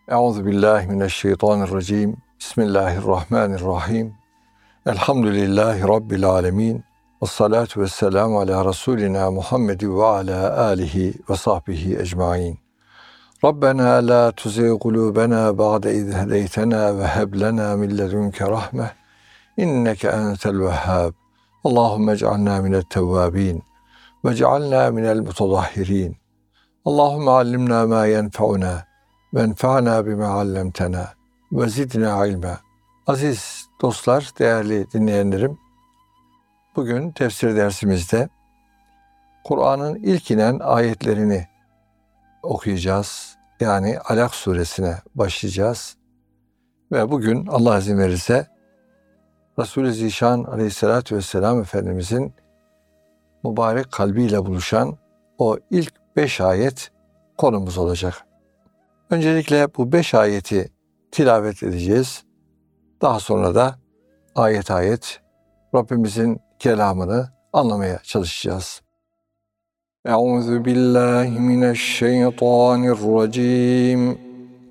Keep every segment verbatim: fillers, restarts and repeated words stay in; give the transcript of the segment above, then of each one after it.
Euzubillahimineşşeytanirracim. Bismillahirrahmanirrahim. Elhamdülillahi Rabbil alemin. Vessalatu vesselamu ala Resulina Muhammed ve ala alihi ve sahbihi ecmain. Rabbena la tuzigh kulubena ba'de iz hedeytena ve heb lena min ledunke rahme. İnneke entel vehhab. Allahumme ec'alna minet tevvabin ve ec'alna minel mutadahhirin. Allahumme allimna ma yenfa'una ve enfa'na bima allamtena ve zidna ilme. Aziz dostlar, değerli dinleyenlerim, bugün tefsir dersimizde Kur'an'ın ilk inen ayetlerini okuyacağız. Yani Alak suresine başlayacağız. Ve bugün Allah izin verirse Resulü Zişan aleyhissalatü vesselam Efendimizin mübarek kalbiyle buluşan o ilk beş ayet konumuz olacak. Öncelikle bu beş ayeti tilavet edeceğiz. Daha sonra da ayet ayet Rabbimizin kelamını anlamaya çalışacağız. Euzu billahi mineşşeytanirracim.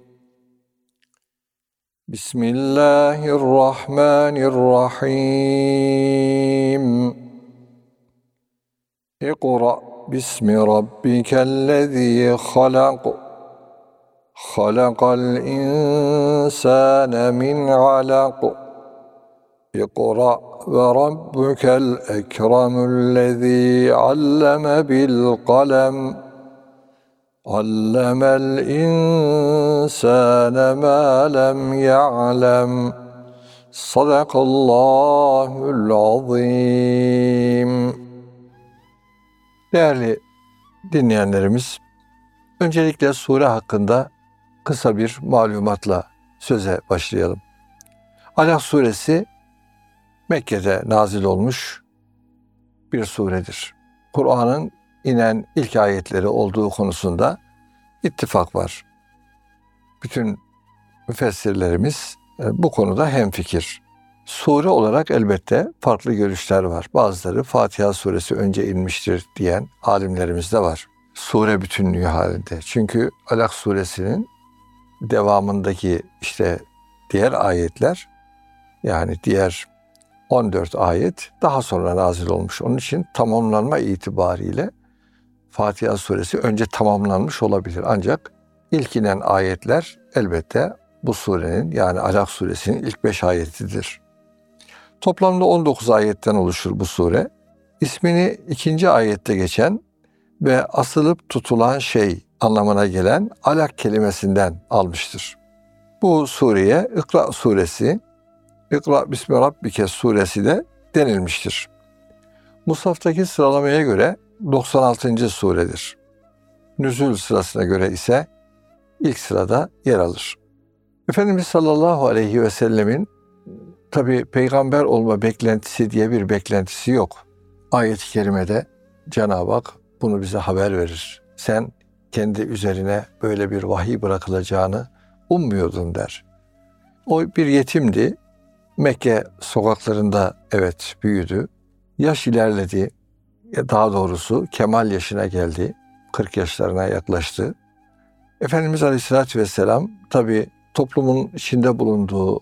Bismillahirrahmanirrahim. İkra bismi rabbikellezî halak. Halakal insâne min alak. İkra ve rabbukel ekremüllezî alleme bil kalem. Allemel insâne mâ lem ya'lem. Sadakallâhul azîm. Değerli dinleyenlerimiz, öncelikle sure hakkında kısa bir malumatla söze başlayalım. Alak suresi Mekke'de nazil olmuş bir suredir. Kur'an'ın inen ilk ayetleri olduğu konusunda ittifak var. Bütün müfessirlerimiz bu konuda hemfikir. Sure olarak elbette farklı görüşler var. Bazıları Fatiha suresi önce inmiştir diyen alimlerimiz de var. Sure bütünlüğü halinde. Çünkü Alak suresinin devamındaki işte diğer ayetler, yani diğer on dört ayet daha sonra nazil olmuş. Onun için tamamlanma itibariyle Fatiha suresi önce tamamlanmış olabilir. Ancak ilk inen ayetler elbette bu surenin, yani Alak suresinin ilk beş ayetidir. Toplamda on dokuz ayetten oluşur bu sure. İsmini ikinci ayette geçen ve asılıp tutulan şey anlamına gelen alak kelimesinden almıştır. Bu sureye İkra suresi, İkra bismi rabbike suresi de denilmiştir. Mushaftaki sıralamaya göre doksan altıncı suredir. Nüzul sırasına göre ise ilk sırada yer alır. Efendimiz sallallahu aleyhi ve sellemin tabi peygamber olma beklentisi diye bir beklentisi yok. Ayet-i kerimede Cenab-ı Hak bunu bize haber verir. Sen kendi üzerine böyle bir vahiy bırakılacağını ummuyordun der. O bir yetimdi. Mekke sokaklarında evet büyüdü. Yaş ilerledi. Daha doğrusu kemal yaşına geldi. kırk yaşlarına yaklaştı. Efendimiz Aleyhisselatü Vesselam tabi toplumun içinde bulunduğu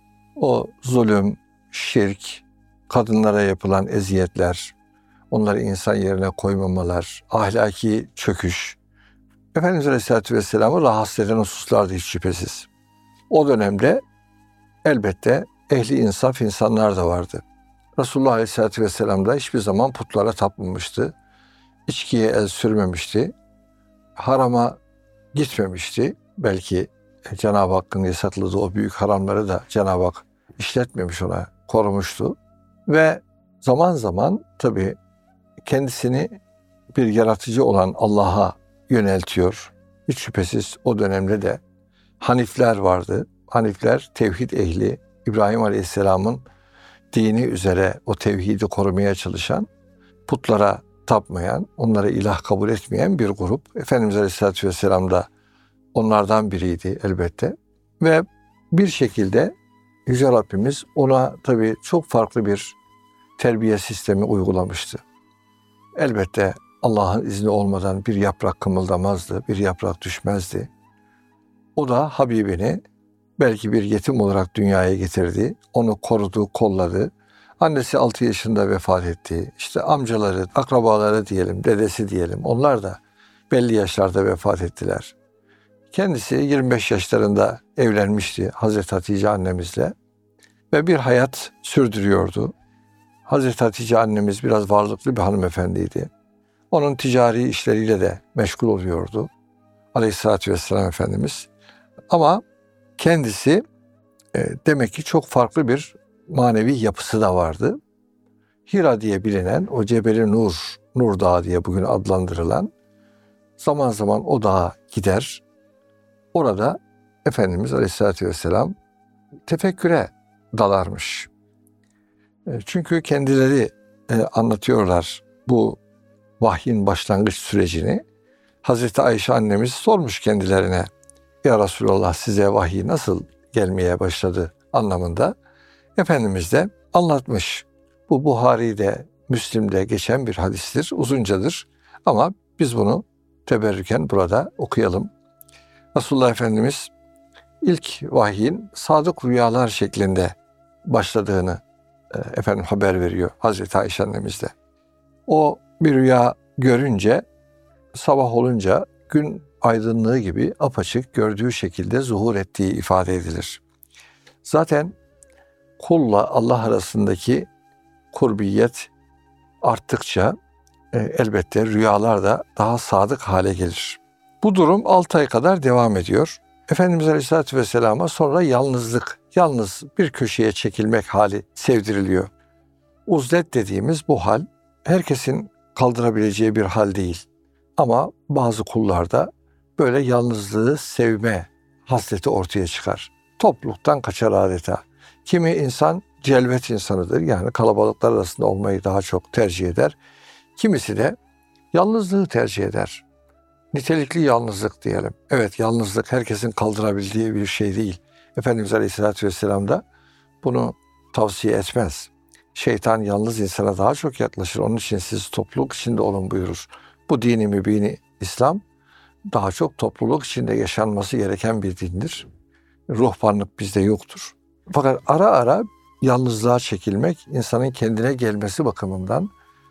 o zulüm, şirk, kadınlara yapılan eziyetler, onları insan yerine koymamalar, ahlaki çöküş, Efendimiz Aleyhisselatü Vesselam'ı rahatsız eden hususlardı hiç şüphesiz. O dönemde elbette ehli insaf insanlar da vardı. Resulullah Aleyhisselatü Vesselam da hiçbir zaman putlara tapmamıştı. İçkiye el sürmemişti. Harama gitmemişti. Belki Cenab-ı Hakk'ın yasakladığı o büyük haramları da Cenab-ı Hak işletmemiş, ona korumuştu. Ve zaman zaman tabii kendisini bir yaratıcı olan Allah'a yöneltiyor. Hiç şüphesiz o dönemde de Hanifler vardı. Hanifler tevhid ehli, İbrahim Aleyhisselam'ın dini üzere o tevhidi korumaya çalışan, putlara tapmayan, onları ilah kabul etmeyen bir grup. Efendimiz Aleyhisselatü Vesselam da onlardan biriydi elbette. Ve bir şekilde Yüce Rabbimiz ona tabii çok farklı bir terbiye sistemi uygulamıştı. Elbette Allah'ın izni olmadan bir yaprak kımıldamazdı, bir yaprak düşmezdi. O da Habibini belki bir yetim olarak dünyaya getirdi. Onu korudu, kolladı. Annesi altı yaşında vefat etti. İşte amcaları, akrabaları diyelim, dedesi diyelim. Onlar da belli yaşlarda vefat ettiler. Kendisi yirmi beş yaşlarında evlenmişti Hazreti Hatice annemizle ve bir hayat sürdürüyordu. Hazreti Hatice annemiz biraz varlıklı bir hanımefendiydi. Onun ticari işleriyle de meşgul oluyordu Aleyhisselatü Vesselam Efendimiz. Ama kendisi e, demek ki çok farklı bir manevi yapısı da vardı. Hira diye bilinen o Cebeli Nur, Nur Dağı diye bugün adlandırılan, zaman zaman o dağa gider. Orada Efendimiz Aleyhisselatü Vesselam tefekküre dalarmış. E, çünkü kendileri e, anlatıyorlar bu vahyin başlangıç sürecini. Hazreti Ayşe annemiz sormuş kendilerine, ya Resulallah size vahiy nasıl gelmeye başladı anlamında. Efendimiz de anlatmış. Bu Buhari'de, Müslim'de geçen bir hadistir, uzuncadır. Ama biz bunu teberrüken burada okuyalım. Resulullah Efendimiz ilk vahyin sadık rüyalar şeklinde başladığını e, efendim haber veriyor Hazreti Ayşe annemizde. O bir rüya görünce, sabah olunca gün aydınlığı gibi apaçık gördüğü şekilde zuhur ettiği ifade edilir. Zaten kulla Allah arasındaki kurbiyet arttıkça e, elbette rüyalar da daha sadık hale gelir. Bu durum altı ay kadar devam ediyor. Efendimiz Aleyhisselatü Vesselam'a sonra yalnızlık, yalnız bir köşeye çekilmek hali sevdiriliyor. Uzlet dediğimiz bu hal herkesin kaldırabileceği bir hal değil. Ama bazı kullarda böyle yalnızlığı sevme hasreti ortaya çıkar. Topluluktan kaçar adeta. Kimi insan celvet insanıdır. Yani kalabalıklar arasında olmayı daha çok tercih eder. Kimisi de yalnızlığı tercih eder. Nitelikli yalnızlık diyelim. Evet, yalnızlık herkesin kaldırabildiği bir şey değil. Efendimiz Aleyhisselatü Vesselam da bunu tavsiye etmez. Şeytan yalnız insana daha çok yaklaşır. Onun için siz topluluk içinde olun buyurur. Bu dini mübini İslam daha çok topluluk içinde yaşanması gereken bir dindir. Ruhbanlık bizde yoktur. Fakat ara ara yalnızlığa çekilmek insanın kendine gelmesi bakımından,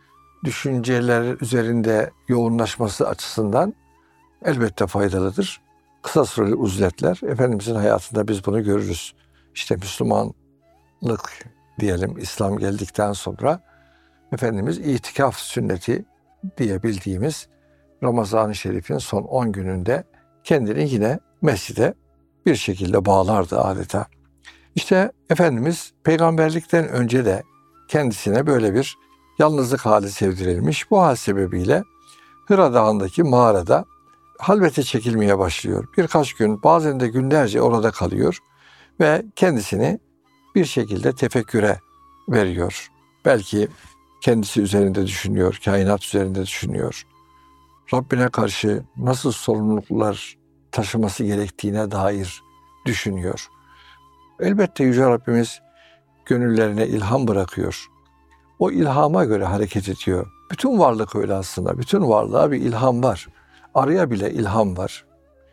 düşünceler üzerinde yoğunlaşması açısından elbette faydalıdır. Kısa süreli uzletler, Efendimizin hayatında biz bunu görürüz. İşte Müslümanlık diyelim, İslam geldikten sonra Efendimiz itikaf sünneti diye bildiğimiz Ramazan-ı Şerif'in son on gününde kendini yine mescide bir şekilde bağlardı adeta. İşte Efendimiz peygamberlikten önce de kendisine böyle bir yalnızlık hali sevdirilmiş. Bu hal sebebiyle Hira Dağı'ndaki mağarada halvete çekilmeye başlıyor. Birkaç gün, bazen de günlerce orada kalıyor ve kendisini bir şekilde tefekküre veriyor. Belki kendisi üzerinde düşünüyor, kainat üzerinde düşünüyor. Rabbine karşı nasıl sorumluluklar taşıması gerektiğine dair düşünüyor. Elbette Yüce Rabbimiz gönüllerine ilham bırakıyor. O ilhama göre hareket ediyor. Bütün varlık öyle aslında. Bütün varlığa bir ilham var. Arıya bile ilham var.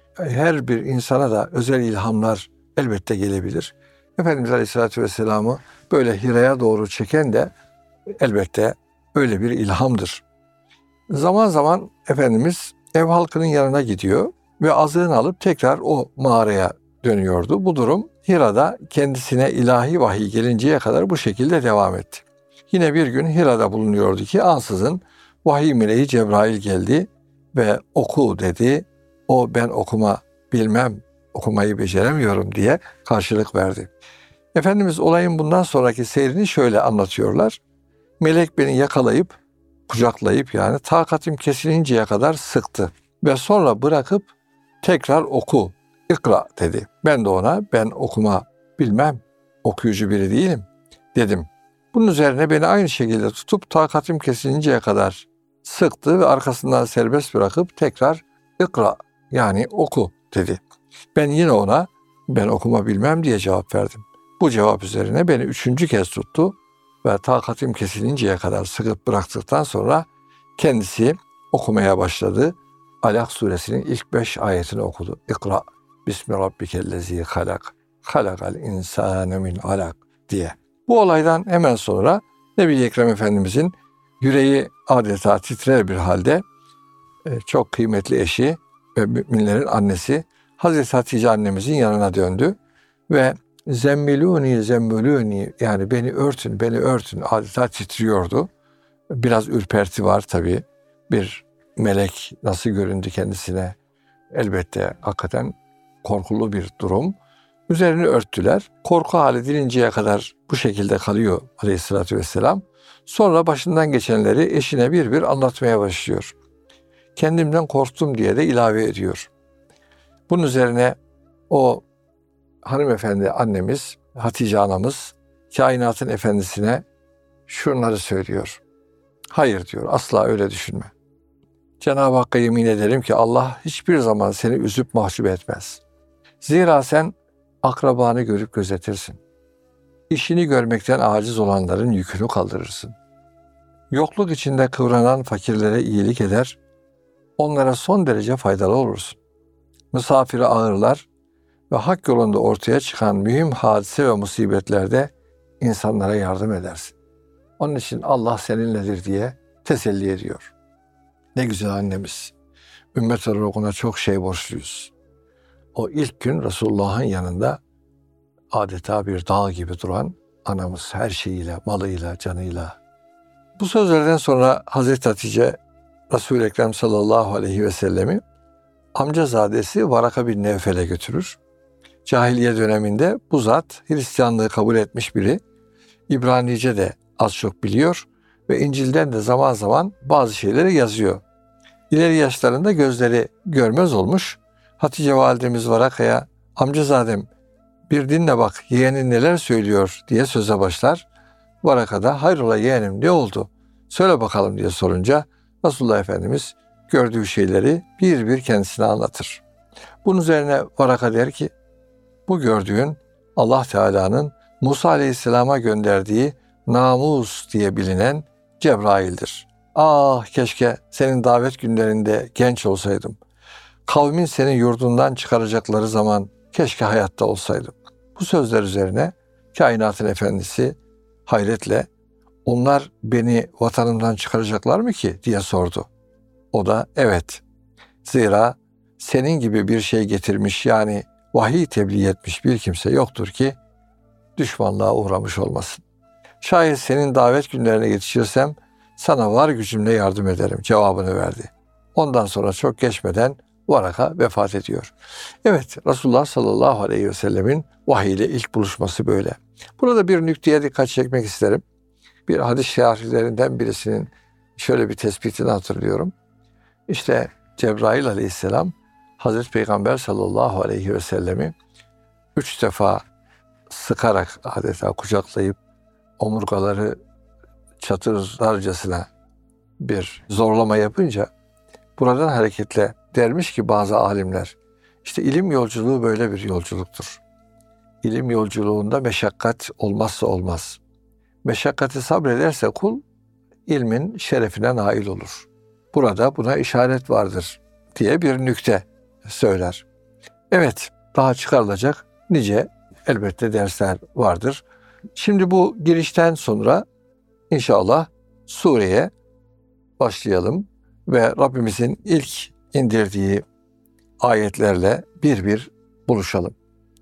Her bir insana da özel ilhamlar elbette gelebilir. Efendimiz Aleyhisselatü Vesselam'ı böyle Hira'ya doğru çeken de elbette öyle bir ilhamdır. Zaman zaman Efendimiz ev halkının yanına gidiyor ve azığını alıp tekrar o mağaraya dönüyordu. Bu durum Hira'da kendisine ilahi vahiy gelinceye kadar bu şekilde devam etti. Yine bir gün Hira'da bulunuyordu ki ansızın vahiy meleği Cebrail geldi ve oku dedi. O ben okuma bilmem, okumayı beceremiyorum diye karşılık verdi. Efendimiz olayın bundan sonraki seyrini şöyle anlatıyorlar. Melek beni yakalayıp, kucaklayıp yani takatim kesilinceye kadar sıktı ve sonra bırakıp tekrar oku, ikra dedi. Ben de ona ben okuma bilmem, okuyucu biri değilim dedim. Bunun üzerine beni aynı şekilde tutup takatim kesilinceye kadar sıktı ve arkasından serbest bırakıp tekrar ikra yani oku dedi. Ben yine ona ben okuma bilmem diye cevap verdim. Bu cevap üzerine beni üçüncü kez tuttu ve takatim kesilinceye kadar sıkıp bıraktıktan sonra kendisi okumaya başladı. Alak suresinin ilk beş ayetini okudu. İkra Bismi rabbikellezi halak. Halakal insane min alak diye. Bu olaydan hemen sonra Nebi-i Ekrem Efendimizin yüreği adeta titrer bir halde e, çok kıymetli eşi ve müminlerin annesi Hazreti Hatice annemizin yanına döndü ve zemmiluni zemmiluni, yani beni örtün beni örtün adeta titriyordu. Biraz ürperti var tabii. Bir melek nasıl göründü kendisine? Elbette hakikaten korkulu bir durum. Üzerini örttüler. Korku hali dilinceye kadar bu şekilde kalıyor Aleyhisselatü Vesselam. Sonra başından geçenleri eşine bir bir anlatmaya başlıyor. Kendimden korktum diye de ilave ediyor. Bunun üzerine o hanımefendi annemiz, Hatice anamız, kainatın efendisine şunları söylüyor. Hayır diyor, asla öyle düşünme. Cenab-ı Hakk'a yemin ederim ki Allah hiçbir zaman seni üzüp mahcup etmez. Zira sen akrabanı görüp gözetirsin. İşini görmekten aciz olanların yükünü kaldırırsın. Yokluk içinde kıvranan fakirlere iyilik eder, onlara son derece faydalı olursun. Misafiri ağırlar ve hak yolunda ortaya çıkan mühim hadise ve musibetlerde insanlara yardım edersin. Onun için Allah seninledir diye teselli ediyor. Ne güzel annemiz. Ümmet olarak ona çok şey borçluyuz. O ilk gün Resulullah'ın yanında adeta bir dağ gibi duran anamız, her şeyiyle, malıyla, canıyla. Bu sözlerden sonra Hazreti Hatice Resul-i Ekrem sallallahu aleyhi ve sellemi amcazadesi Varaka bin Nevfel'e götürür. Cahiliye döneminde bu zat Hristiyanlığı kabul etmiş biri. İbranice de az çok biliyor ve İncil'den de zaman zaman bazı şeyleri yazıyor. İleri yaşlarında gözleri görmez olmuş. Hatice validemiz Varaka'ya, amcazadem bir dinle bak yeğenin neler söylüyor diye söze başlar. Varaka da hayrola yeğenim ne oldu? Söyle bakalım diye sorunca Resulullah Efendimiz gördüğü şeyleri bir bir kendisine anlatır. Bunun üzerine Varaka der ki, bu gördüğün Allah Teala'nın Musa Aleyhisselam'a gönderdiği namus diye bilinen Cebrail'dir. Ah keşke senin davet günlerinde genç olsaydım. Kavmin seni yurdundan çıkaracakları zaman keşke hayatta olsaydım. Bu sözler üzerine kainatın efendisi hayretle onlar beni vatanımdan çıkaracaklar mı ki diye sordu. O da evet. Zira senin gibi bir şey getirmiş, yani vahiy tebliğ etmiş bir kimse yoktur ki düşmanlığa uğramış olmasın. Şayet senin davet günlerine yetişirsem sana var gücümle yardım ederim cevabını verdi. Ondan sonra çok geçmeden Varaka vefat ediyor. Evet, Resulullah sallallahu aleyhi ve sellemin vahiy ile ilk buluşması böyle. Burada bir nükteye dikkat çekmek isterim. Bir hadis şeriflerinden birisinin şöyle bir tespitini hatırlıyorum. İşte Cebrail aleyhisselam Hazreti Peygamber sallallahu aleyhi ve sellemi üç defa sıkarak adeta kucaklayıp omurgaları çatırlarcasına bir zorlama yapınca buradan hareketle dermiş ki bazı alimler, işte ilim yolculuğu böyle bir yolculuktur. İlim yolculuğunda meşakkat olmazsa olmaz. Meşakkati sabrederse kul ilmin şerefine nail olur. Burada buna işaret vardır diye bir nükte söyler. Evet, daha çıkarılacak nice elbette dersler vardır. Şimdi bu girişten sonra inşallah sureye başlayalım ve Rabbimizin ilk indirdiği ayetlerle bir bir buluşalım.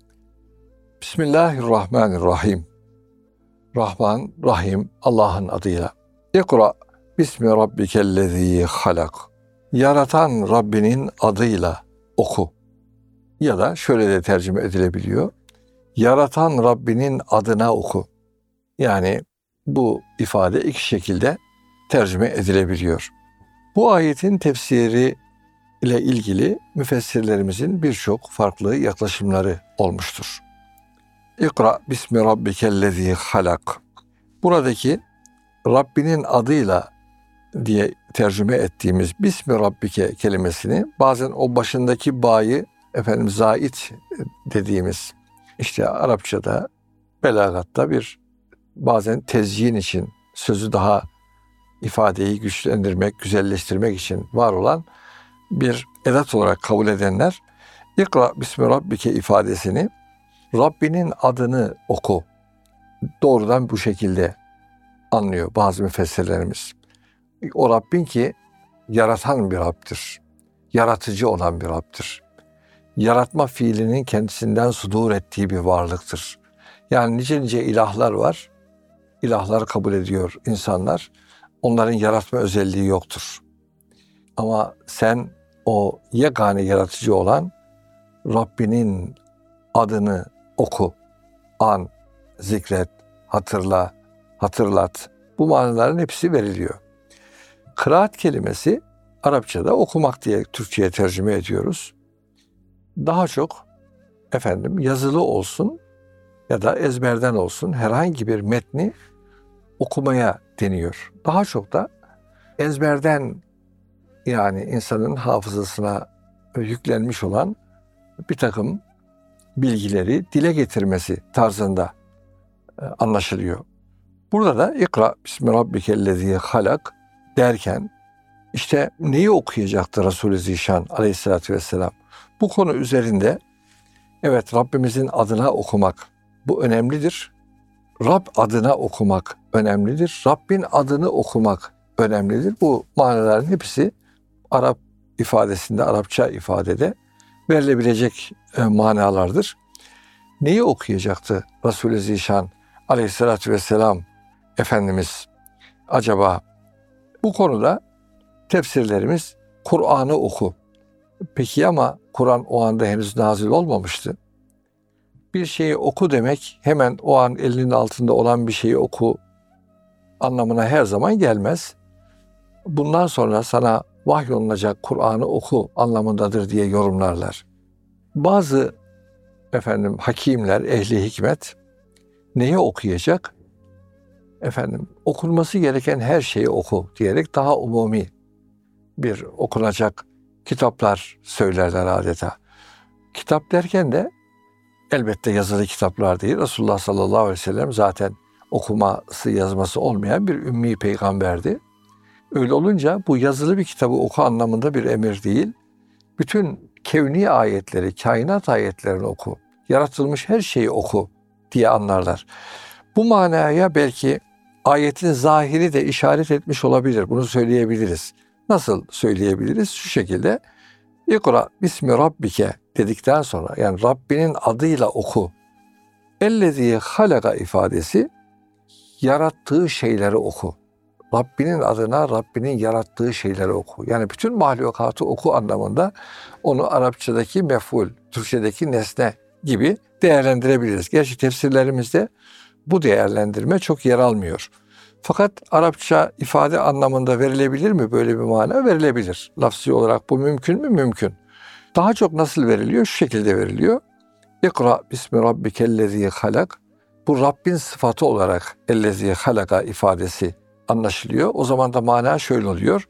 Bismillahirrahmanirrahim. Rahman, Rahim Allah'ın adıyla. İkra bismi rabbikellezî halak. Yaratan Rabbinin adıyla oku. Ya da şöyle de tercüme edilebiliyor. Yaratan Rabbinin adına oku. Yani bu ifade iki şekilde tercüme edilebiliyor. Bu ayetin tefsiri ile ilgili müfessirlerimizin birçok farklı yaklaşımları olmuştur. İkra bismi rabbikellezî halak. Buradaki Rabbinin adıyla diye tercüme ettiğimiz Bismi Rabbike kelimesini bazen o başındaki ba'yı efendim zait dediğimiz işte Arapçada belagatta bir bazen tezyin için sözü daha ifadeyi güçlendirmek, güzelleştirmek için var olan bir edat olarak kabul edenler İkra bismi rabbike ifadesini Rabbinin adını oku. Doğrudan bu şekilde anlıyor bazı müfessirlerimiz. O Rabbin ki yaratan bir Rabb'dir. Yaratıcı olan bir Rabb'dir. Yaratma fiilinin kendisinden sudur ettiği bir varlıktır. Yani nice nice ilahlar var. İlahlar kabul ediyor insanlar. Onların yaratma özelliği yoktur. Ama sen o yegane yaratıcı olan Rabbinin adını oku, an, zikret, hatırla, hatırlat. Bu manaların hepsi veriliyor. Kıraat kelimesi Arapçada okumak diye Türkçe'ye tercüme ediyoruz. Daha çok efendim yazılı olsun ya da ezberden olsun herhangi bir metni okumaya deniyor. Daha çok da ezberden, yani insanın hafızasına yüklenmiş olan bir takım bilgileri dile getirmesi tarzında anlaşılıyor. Burada da ikra bismi rabbikellezî halak derken işte neyi okuyacaktı Resul-i Zişan aleyhissalatü vesselam? Bu konu üzerinde evet Rabbimizin adına okumak bu önemlidir. Rab adına okumak önemlidir. Rabbin adını okumak önemlidir. Bu manaların hepsi Arap ifadesinde, Arapça ifadede verilebilecek e, manalardır. Neyi okuyacaktı Resul-i Zişan aleyhissalatü vesselam Efendimiz acaba? Bu konuda tefsirlerimiz Kur'an'ı oku. Peki ama Kur'an o anda henüz nazil olmamıştı. Bir şeyi oku demek hemen o an elinin altında olan bir şeyi oku anlamına her zaman gelmez. Bundan sonra sana vahyolunacak Kur'an'ı oku anlamındadır diye yorumlarlar. Bazı efendim hakimler, ehli hikmet neyi okuyacak? Efendim okunması gereken her şeyi oku diyerek daha umumi bir okunacak kitaplar söylerler adeta. Kitap derken de elbette yazılı kitaplar değil. Resulullah sallallahu aleyhi ve sellem zaten okuması yazması olmayan bir ümmi peygamberdi. Öyle olunca bu yazılı bir kitabı oku anlamında bir emir değil. Bütün kevni ayetleri, kainat ayetlerini oku. Yaratılmış her şeyi oku diye anlarlar. Bu manaya belki ayetin zahiri de işaret etmiş olabilir. Bunu söyleyebiliriz. Nasıl söyleyebiliriz? Şu şekilde İkra bismi rabbike dedikten sonra yani Rabbinin adıyla oku. Ellezî halaka ifadesi yarattığı şeyleri oku. Rabbinin adına Rabbinin yarattığı şeyleri oku. Yani bütün mahlukatı oku anlamında onu Arapçadaki mef'ul, Türkçedeki nesne gibi değerlendirebiliriz. Gerçi tefsirlerimizde bu değerlendirme çok yer almıyor. Fakat Arapça ifade anlamında verilebilir mi böyle bir mana? Verilebilir. Lafzi olarak bu mümkün mü? Mümkün. Daha çok nasıl veriliyor? Şu şekilde veriliyor. İkra bismi rabbikellezî halak. Bu Rabbin sıfatı olarak ellezî halaka ifadesi anlaşılıyor. O zaman da mana şöyle oluyor.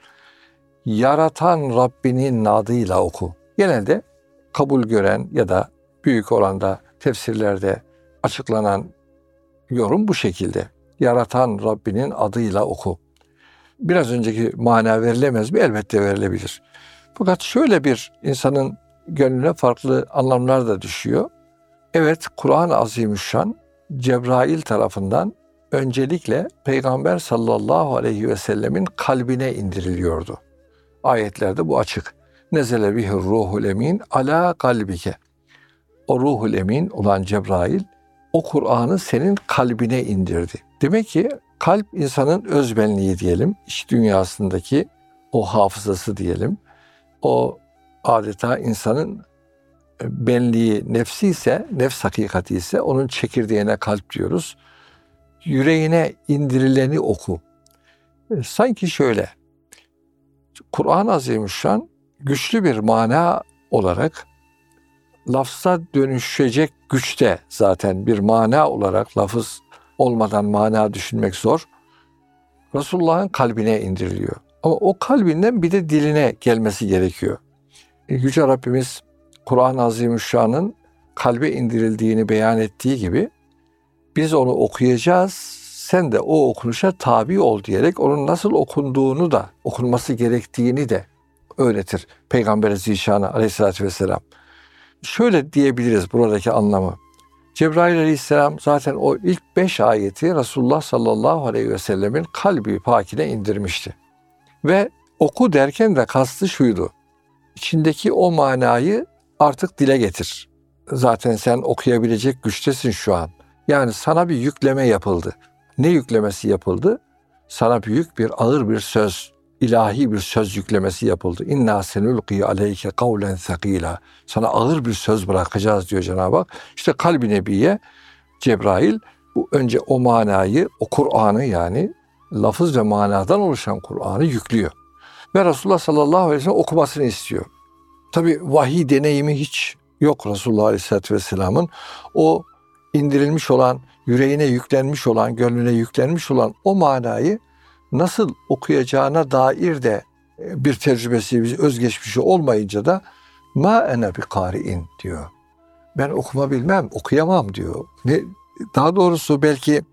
Yaratan Rabbinin adıyla oku. Genelde kabul gören ya da büyük oranda tefsirlerde açıklanan yorum bu şekilde. Yaratan Rabbinin adıyla oku. Biraz önceki mana verilemez mi? Elbette verilebilir. Fakat şöyle bir insanın gönlüne farklı anlamlar da düşüyor. Evet, Kur'an-ı Azimüşşan Cebrail tarafından öncelikle Peygamber sallallahu aleyhi ve sellemin kalbine indiriliyordu. Ayetlerde bu açık. Nezele bihir ruhul emin ala kalbike. O ruhul emin olan Cebrail o Kur'an'ı senin kalbine indirdi. Demek ki kalp insanın özbenliği diyelim, iç dünyasındaki o hafızası diyelim. O adeta insanın benliği, nefsi ise, nefs hakikati ise onun çekirdeğine kalp diyoruz. Yüreğine indirileni oku. Sanki şöyle, Kur'an-ı Azimüşşan güçlü bir mana olarak lafza dönüşecek güçte zaten bir mana olarak lafız olmadan mana düşünmek zor. Resulullah'ın kalbine indiriliyor. Ama o kalbinden bir de diline gelmesi gerekiyor. Yüce Rabbimiz Kur'an-ı Azimüşşan'ın kalbe indirildiğini beyan ettiği gibi biz onu okuyacağız, sen de o okunuşa tabi ol diyerek onun nasıl okunduğunu da, okunması gerektiğini de öğretir Peygamber Zişan'a aleyhissalatü vesselam. şöyle diyebiliriz buradaki anlamı. Cebrail aleyhisselam zaten o ilk beş ayeti Resulullah sallallahu aleyhi ve sellemin kalbi pakine indirmişti. Ve oku derken de kastı şuydu. İçindeki o manayı artık dile getir. Zaten sen okuyabilecek güçtesin şu an. Yani sana bir yükleme yapıldı. Ne yüklemesi yapıldı? Sana büyük bir, ağır bir söz, ilahi bir söz yüklemesi yapıldı. İnna senulqi aleyke kavlen sakila. Sana ağır bir söz bırakacağız diyor Cenab-ı Hak. İşte kalbi nebiye Cebrail bu önce o manayı, o Kur'an'ı yani lafız ve manadan oluşan Kur'an'ı yüklüyor. Ve Resulullah sallallahu aleyhi ve sellem okumasını istiyor. Tabi vahiy deneyimi hiç yok Resulullah aleyhisselatü vesselamın. O indirilmiş olan, yüreğine yüklenmiş olan, gönlüne yüklenmiş olan o manayı nasıl okuyacağına dair de bir tecrübesi, bir özgeçmişi olmayınca da ma ene bi kari'in diyor. Ben okuma bilmem, okuyamam diyor. Ne, daha doğrusu belki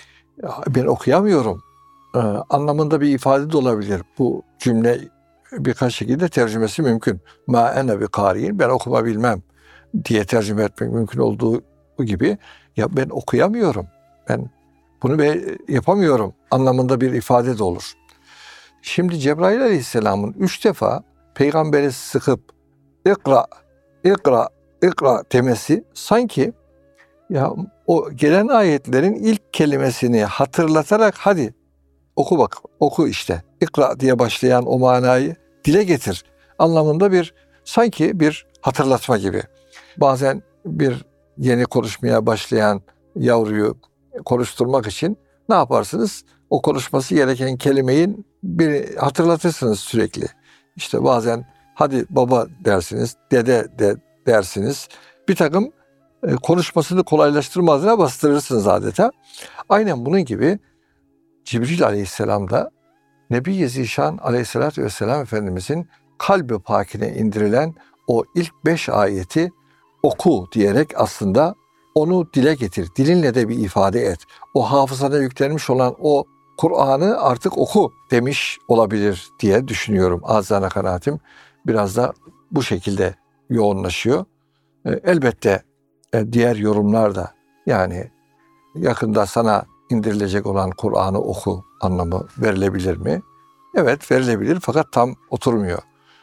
ben okuyamıyorum e, anlamında bir ifade de olabilir. Bu cümle birkaç şekilde tercümesi mümkün. Ma ene bi kari'in, ben okuma bilmem diye tercüme etmek mümkün olduğu gibi ya ben okuyamıyorum. Ben bunu ben yapamıyorum anlamında bir ifade de olur. Şimdi Cebrail aleyhisselamın üç defa peygamberi sıkıp ikra, ikra, ikra demesi sanki ya o gelen ayetlerin ilk kelimesini hatırlatarak hadi oku bak, oku işte, ikra diye başlayan o manayı dile getir anlamında bir sanki bir hatırlatma gibi. Bazen bir yeni konuşmaya başlayan yavruyu konuşturmak için ne yaparsınız? O konuşması gereken kelimeyi bir hatırlatırsınız sürekli. İşte bazen hadi baba dersiniz, dede de dersiniz. Bir takım konuşmasını kolaylaştırma adına bastırırsınız adeta. Aynen bunun gibi Cibril aleyhisselam da Nebi-i Zişan aleyhissalatü vesselam Efendimizin kalbi pakine indirilen o ilk beş ayeti oku diyerek aslında onu dile getir. Dilinle de bir ifade et. O hafızana yüklenmiş olan o Kur'an'ı artık oku demiş olabilir diye düşünüyorum. Azana kanaatim biraz da bu şekilde yoğunlaşıyor. Elbette diğer yorumlar da yani yakında sana indirilecek olan Kur'an'ı oku anlamı verilebilir mi? Evet verilebilir fakat tam oturmuyor.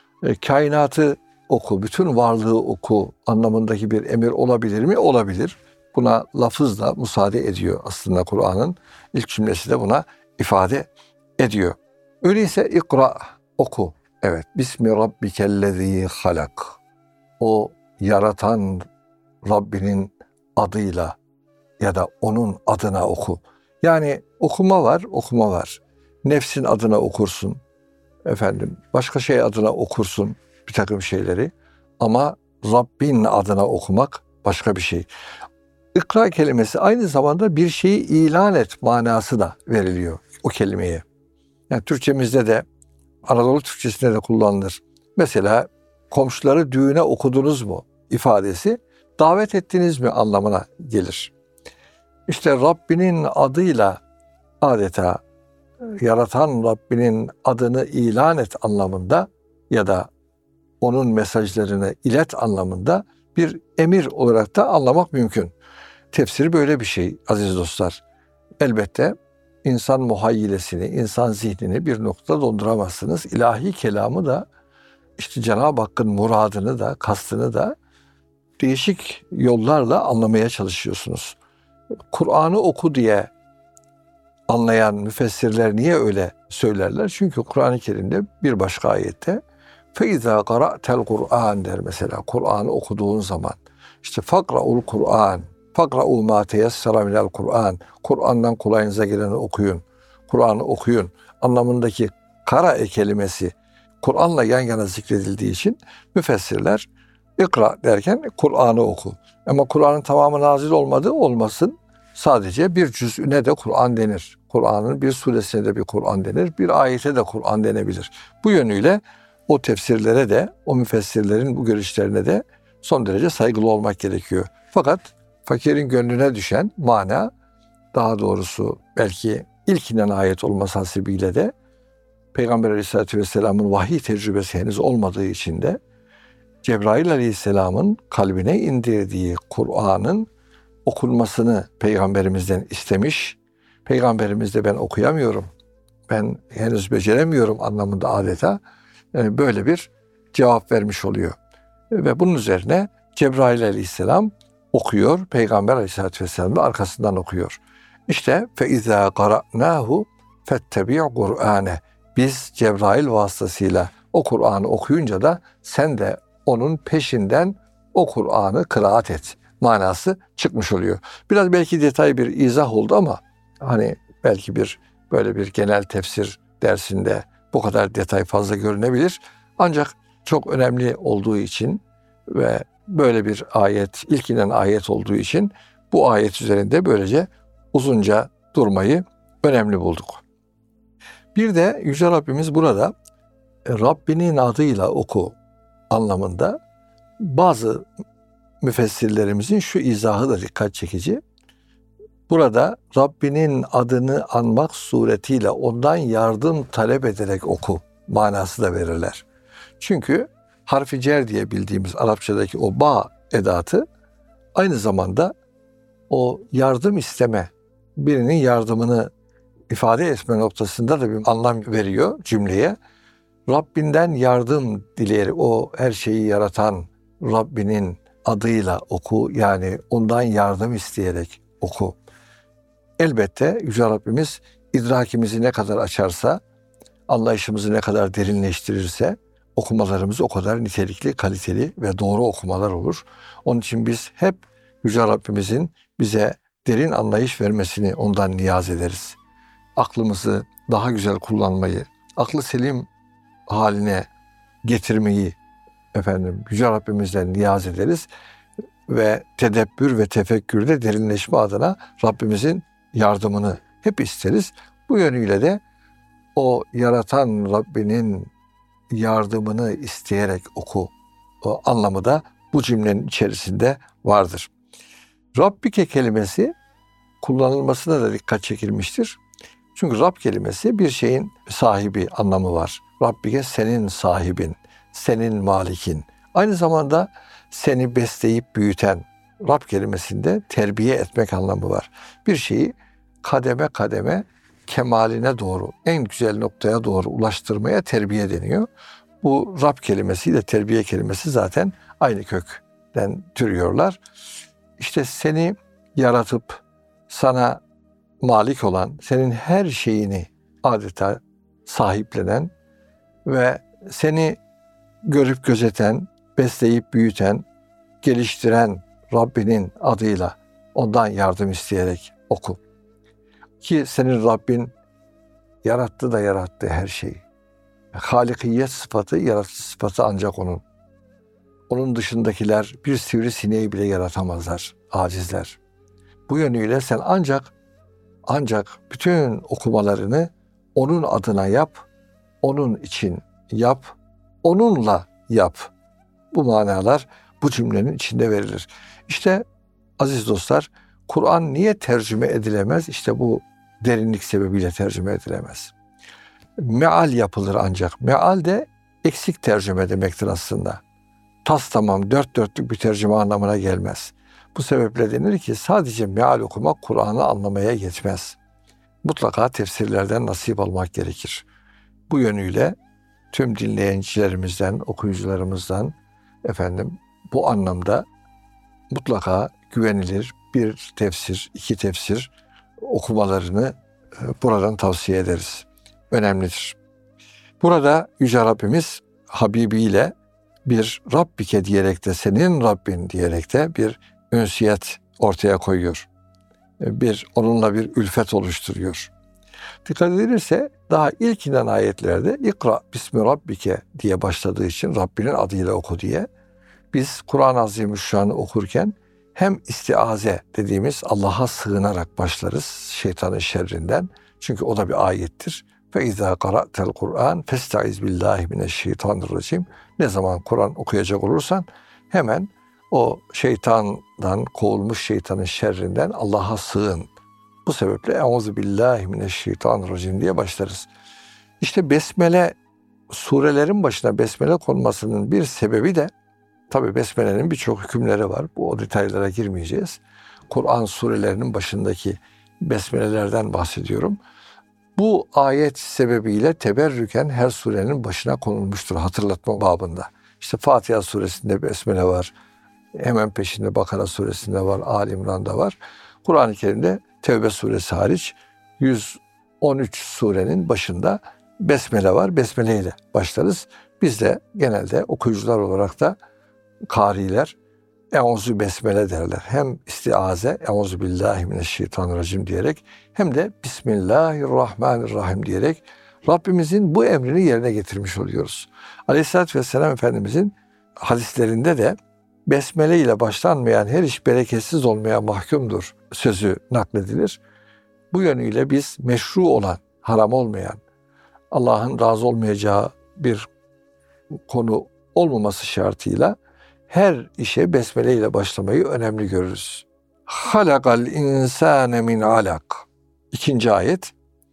Kainatı oku, bütün varlığı oku anlamındaki bir emir olabilir mi? Olabilir. Buna lafız da müsaade ediyor aslında Kur'an'ın. İlk cümlesi de buna ifade ediyor. Öyleyse ikra, oku. Evet. Bismi rabbikellezî halak. O yaratan Rabbinin adıyla ya da onun adına oku. Yani okuma var, okuma var. Nefsin adına okursun. Efendim başka şey adına okursun bir takım şeyleri. Ama Rabbin adına okumak başka bir şey. İkra kelimesi aynı zamanda bir şeyi ilan et manası da veriliyor o kelimeye. Yani Türkçemizde de Anadolu Türkçesinde de kullanılır. Mesela komşuları düğüne okudunuz mu ifadesi davet ettiniz mi anlamına gelir. İşte Rabbinin adıyla adeta yaratan Rabbinin adını ilan et anlamında ya da onun mesajlarını ilet anlamında bir emir olarak da anlamak mümkün. Tefsir böyle bir şey aziz dostlar. Elbette insan muhayyilesini, insan zihnini bir noktada donduramazsınız. İlahi kelamı da işte Cenab-ı Hakk'ın muradını da, kastını da değişik yollarla anlamaya çalışıyorsunuz. Kur'an'ı oku diye anlayan müfessirler niye öyle söylerler? Çünkü Kur'an-ı Kerim'de bir başka ayette فَاِذَا قَرَأْتَ الْقُرْآنِ der mesela. Kur'an'ı okuduğun zaman. İşte فَقْرَؤُ الْقُرْآنِ فَقْرَؤُ مَا تَيَسَّرَ مِنَ الْقُرْآنِ Kur'an'dan kolayınıza geleni okuyun. Kur'an'ı okuyun. Anlamındaki kara kelimesi Kur'an'la yan yana zikredildiği için müfessirler ikra derken Kur'an'ı oku. Ama Kur'an'ın tamamı nazil olmadığı olmasın. Sadece bir cüz'üne de Kur'an denir. Kur'an'ın bir suresine de bir Kur'an denir. Bir ayete de Kur'an denebilir. Bu yönüyle o tefsirlere de, o müfessirlerin bu görüşlerine de son derece saygılı olmak gerekiyor. Fakat fakirin gönlüne düşen mana, daha doğrusu belki ilk inen ayet olması hasebiyle de Peygamber Aleyhisselatü Vesselam'ın vahiy tecrübesi henüz olmadığı için de Cebrail Aleyhisselam'ın kalbine indirdiği Kur'an'ın okunmasını Peygamberimizden istemiş. Peygamberimiz de ben okuyamıyorum, ben henüz beceremiyorum anlamında adeta e, böyle bir cevap vermiş oluyor. Ve bunun üzerine Cebrail Aleyhisselam okuyor, Peygamber Aleyhisselatü Vesselam da arkasından okuyor. İşte فَاِذَا قَرَأْنَاهُ فَاتَّبِعْ قُرْآنَهُ. Biz Cebrail vasıtasıyla o Kur'an'ı okuyunca da sen de onun peşinden o Kur'an'ı kıraat et manası çıkmış oluyor. Biraz belki detay bir izah oldu ama hani belki bir böyle bir genel tefsir dersinde bu kadar detay fazla görünebilir. Ancak çok önemli olduğu için ve böyle bir ayet, ilk inen ayet olduğu için bu ayet üzerinde böylece uzunca durmayı önemli bulduk. Bir de Yüce Rabbimiz burada Rabbinin adıyla oku anlamında bazı müfessirlerimizin şu izahı da dikkat çekici. Burada Rabbinin adını anmak suretiyle ondan yardım talep ederek oku manası da verirler. Çünkü harfi cer diye bildiğimiz Arapçadaki o ba edatı aynı zamanda o yardım isteme, birinin yardımını ifade etme noktasında da bir anlam veriyor cümleye. Rabbinden yardım dileyerek, o her şeyi yaratan Rabbinin adıyla oku, yani ondan yardım isteyerek oku. Elbette Yüce Rabbimiz idrakimizi ne kadar açarsa, anlayışımızı ne kadar derinleştirirse okumalarımız o kadar nitelikli, kaliteli ve doğru okumalar olur. Onun için biz hep Yüce Rabbimizin bize derin anlayış vermesini ondan niyaz ederiz. Aklımızı daha güzel kullanmayı, aklı selim haline getirmeyi efendim Yüce Rabbimizden niyaz ederiz ve tedebbür ve tefekkürde derinleşme adına Rabbimizin yardımını hep isteriz. Bu yönüyle de o yaratan Rabbinin yardımını isteyerek oku o anlamı da bu cümlenin içerisinde vardır. Rabbike kelimesi kullanılmasına da dikkat çekilmiştir. Çünkü Rab kelimesi bir şeyin sahibi anlamı var. Rabbike senin sahibin, senin malikin. Aynı zamanda seni besleyip büyüten, Rab kelimesinde terbiye etmek anlamı var. Bir şeyi kademe kademe kemaline doğru, en güzel noktaya doğru ulaştırmaya terbiye deniyor. Bu Rab kelimesiyle terbiye kelimesi zaten aynı kökten türüyorlar. İşte seni yaratıp sana malik olan, senin her şeyini adeta sahiplenen ve seni görüp gözeten, besleyip büyüten, geliştiren Rabbinin adıyla ondan yardım isteyerek oku. Ki senin Rabbin yarattı da yarattı her şeyi. Halikiyet sıfatı, yaratıcı sıfatı ancak onun. Onun dışındakiler bir sivrisineği bile yaratamazlar, acizler. Bu yönüyle sen ancak ancak bütün okumalarını onun adına yap, onun için yap, onunla yap. Bu manalar bu cümlenin içinde verilir. İşte aziz dostlar, Kur'an niye tercüme edilemez? İşte bu derinlik sebebiyle tercüme edilemez. Meal yapılır ancak. Meal de eksik tercüme demektir aslında. Tas tamam, dört dörtlük bir tercüme anlamına gelmez. Bu sebeple denir ki sadece meal okumak Kur'an'ı anlamaya yetmez. Mutlaka tefsirlerden nasip almak gerekir. Bu yönüyle tüm dinleyicilerimizden, okuyucularımızdan efendim bu anlamda mutlaka güvenilir bir tefsir, iki tefsir okumalarını buradan tavsiye ederiz. Önemlidir. Burada Yüce Rabbimiz Habibi ile bir Rabbike diyerek de senin Rabbin diyerek de bir ünsiyet ortaya koyuyor. Bir onunla bir ülfet oluşturuyor. Dikkat edilirse daha ilk inen ayetlerde İkra bismi Rabbike diye başladığı için Rabbinin adıyla oku diye biz Kur'an-ı Azimüşşan'ı okurken hem istiaze dediğimiz Allah'a sığınarak başlarız şeytanın şerrinden. Çünkü o da bir ayettir. Ve izâ qara'tel Kur'an festaiz billahi mineşşeytanirracim. Ne zaman Kur'an okuyacak olursan hemen o şeytandan, kovulmuş şeytanın şerrinden Allah'a sığın. Bu sebeple Euzu billahi mineşşeytanirracim diye başlarız. İşte besmele, surelerin başına besmele konmasının bir sebebi de Tabi Besmele'nin birçok hükümleri var. Bu o detaylara girmeyeceğiz. Kur'an surelerinin başındaki besmelelerden bahsediyorum. Bu ayet sebebiyle teberrüken her surenin başına konulmuştur hatırlatma babında. İşte Fatiha suresinde besmele var. Hemen peşinde Bakara suresinde var. Ali İmran'da var. Kur'an-ı Kerim'de Tevbe suresi hariç yüz on üç surenin başında besmele var. Besmele ile başlarız. Biz de genelde okuyucular olarak da kariler Euzu besmele derler. Hem istiaze, Euzu billahi mineşşeytanirracim diyerek hem de Bismillahirrahmanirrahim diyerek Rabbimizin bu emrini yerine getirmiş oluyoruz. Aleyhisselatü Vesselam Efendimizin hadislerinde de besmele ile başlanmayan her iş bereketsiz olmaya mahkumdur sözü nakledilir. Bu yönüyle biz meşru olan, haram olmayan, Allah'ın razı olmayacağı bir konu olmaması şartıyla her işe besmele ile başlamayı önemli görürüz. Halakal insane min alak. İkinci ayet.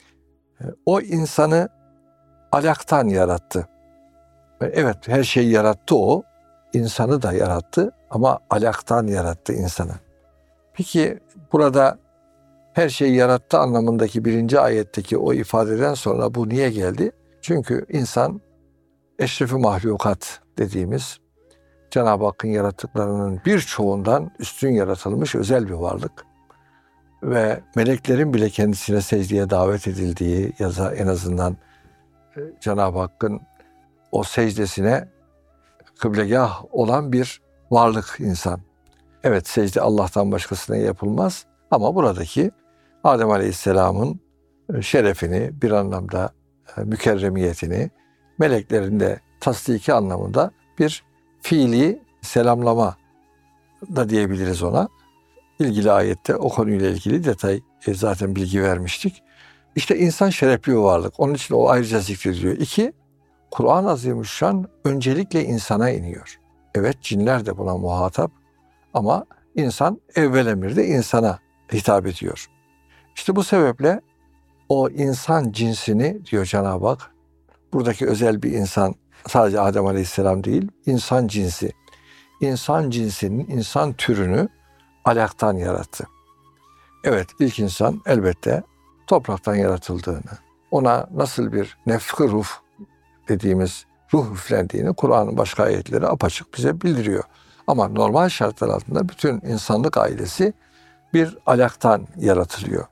O insanı alaktan yarattı. Evet, her şeyi yarattı o. İnsanı da yarattı ama alaktan yarattı insanı. Peki burada her şeyi yarattı anlamındaki birinci ayetteki o ifadeden sonra bu niye geldi? Çünkü insan eşrefi mahlukat dediğimiz Cenab-ı Hakk'ın yarattıklarının birçoğundan üstün yaratılmış özel bir varlık. Ve meleklerin bile kendisine secdeye davet edildiği ya da en azından Cenab-ı Hakk'ın o secdesine kıblegah olan bir varlık insan. Evet, secde Allah'tan başkasına yapılmaz ama buradaki Adem Aleyhisselam'ın şerefini, bir anlamda mükerremiyetini, meleklerin de tasdiki anlamında bir fiili selamlama da diyebiliriz ona. İlgili ayette o konuyla ilgili detay e, zaten bilgi vermiştik. İşte insan şerefli bir varlık. Onun için o ayrıca zikrediliyor. İki, Kur'an-ı Azimüşşan öncelikle insana iniyor. Evet, cinler de buna muhatap ama insan evvel emirde insana hitap ediyor. İşte bu sebeple o insan cinsini diyor Cenab-ı Hak, buradaki özel bir insan sadece Adem Aleyhisselam değil, insan cinsi. İnsan cinsinin, insan türünü alaktan yarattı. Evet, ilk insan elbette topraktan yaratıldığını, ona nasıl bir nefh-i ruh dediğimiz ruh üflendiğini Kur'an'ın başka ayetleri apaçık bize bildiriyor. Ama normal şartlar altında bütün insanlık ailesi bir alaktan yaratılıyor.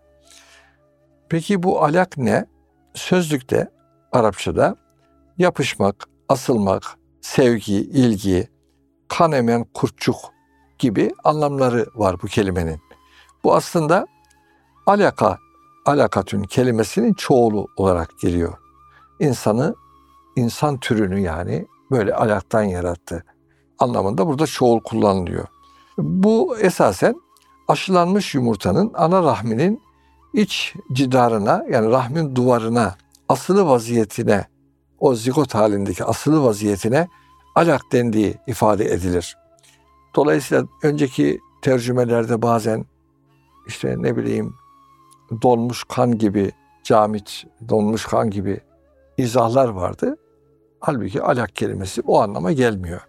Peki bu alak ne? Sözlükte, Arapçada yapışmak, asılmak, sevgi, ilgi, kan emen kurtçuk gibi anlamları var bu kelimenin. Bu aslında alaka, alakatün kelimesinin çoğulu olarak geliyor. İnsanı, insan türünü yani böyle alaktan yarattı anlamında burada çoğul kullanılıyor. Bu esasen aşılanmış yumurtanın ana rahminin iç cidarına yani rahmin duvarına asılı vaziyetine, o zigot halindeki asılı vaziyetine alak dendiği ifade edilir. Dolayısıyla önceki tercümelerde bazen işte ne bileyim donmuş kan gibi, camit donmuş kan gibi izahlar vardı. Halbuki alak kelimesi o anlama gelmiyor.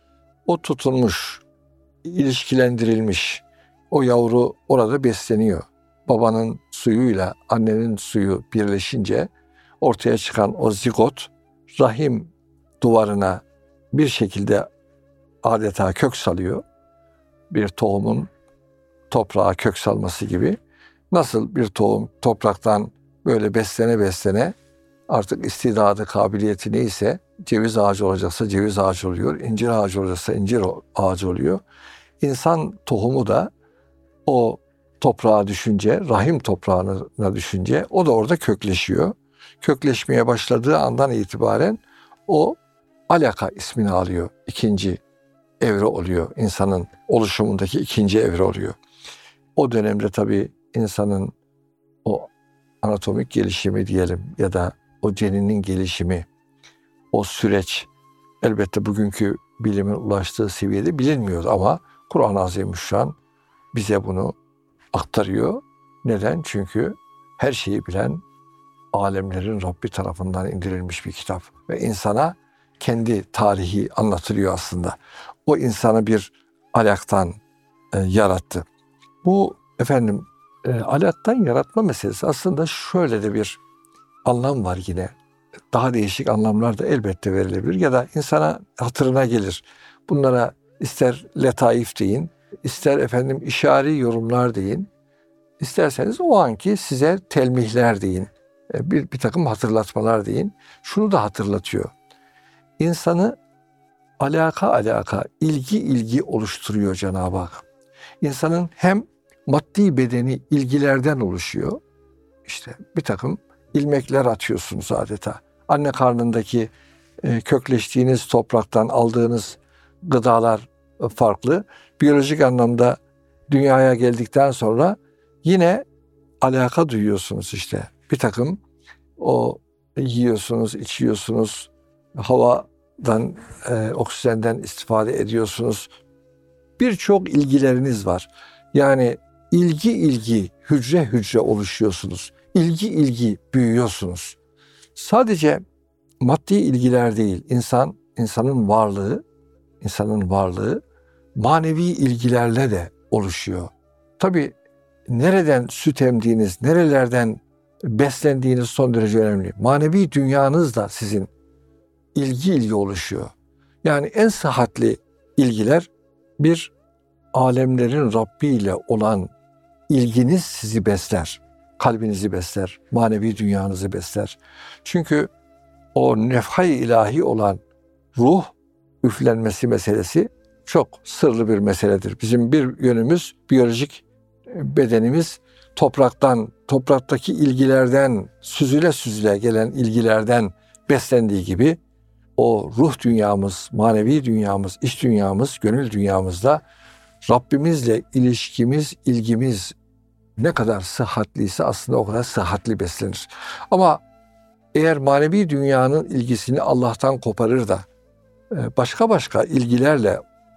O tutunmuş, ilişkilendirilmiş, o yavru orada besleniyor. Babanın suyuyla annenin suyu birleşince ortaya çıkan o zigot rahim duvarına bir şekilde adeta kök salıyor. Bir tohumun toprağa kök salması gibi. Nasıl bir tohum topraktan böyle beslene beslene artık istidadı, kabiliyeti neyse ceviz ağacı olacaksa ceviz ağacı oluyor, incir ağacı olacaksa incir ağacı oluyor. İnsan tohumu da o toprağa düşünce, rahim toprağına düşünce o da orada kökleşiyor. Kökleşmeye başladığı andan itibaren o alaka ismini alıyor. İkinci evre oluyor. İnsanın oluşumundaki ikinci evre oluyor. O dönemde tabii insanın o anatomik gelişimi diyelim ya da o ceninin gelişimi, o süreç elbette bugünkü bilimin ulaştığı seviyede bilinmiyor ama Kur'an-ı Azimüşşan bize bunu aktarıyor. Neden? Çünkü her şeyi bilen alemlerin Rabbi tarafından indirilmiş bir kitap ve insana kendi tarihi anlatılıyor aslında. O insanı bir alaktan e, yarattı. Bu efendim e, alaktan yaratma meselesi aslında şöyle de bir anlam var yine. Daha değişik anlamlar da elbette verilebilir ya da insana hatırına gelir. Bunlara ister letaif deyin, ister efendim işari yorumlar deyin, isterseniz o anki size telmihler deyin, bir, bir takım hatırlatmalar deyin. Şunu da hatırlatıyor. İnsanı alaka alaka, ilgi ilgi oluşturuyor Cenab-ı Hak. İnsanın hem maddi bedeni ilgilerden oluşuyor. İşte bir takım ilmekler atıyorsunuz adeta. Anne karnındaki e, kökleştiğiniz topraktan aldığınız gıdalar farklı. Biyolojik anlamda dünyaya geldikten sonra yine alaka duyuyorsunuz işte. Bir takım o yiyorsunuz, içiyorsunuz, havadan, e, oksijenden istifade ediyorsunuz. Birçok ilgileriniz var. Yani ilgi ilgi, hücre hücre oluşuyorsunuz. İlgi ilgi büyüyorsunuz. Sadece maddi ilgiler değil, insan, insanın varlığı, insanın varlığı manevi ilgilerle de oluşuyor. Tabii nereden süt emdiğiniz, nerelerden beslendiğiniz son derece önemli. Manevi dünyanız da sizin ilgi ilgi oluşuyor. Yani en sıhhatli ilgiler bir alemlerin Rabbi ile olan ilginiz sizi besler. Kalbinizi besler, manevi dünyanızı besler. Çünkü o nefhay ilahi olan ruh üflenmesi meselesi çok sırlı bir meseledir. Bizim bir yönümüz biyolojik bedenimiz topraktan, topraktaki ilgilerden, süzüle süzüle gelen ilgilerden beslendiği gibi o ruh dünyamız, manevi dünyamız, iç dünyamız, gönül dünyamızda Rabbimizle ilişkimiz, ilgimiz ne kadar sıhhatliyse aslında o kadar sıhhatli beslenir. Ama eğer manevi dünyanın ilgisini Allah'tan koparır da başka başka ilgilerle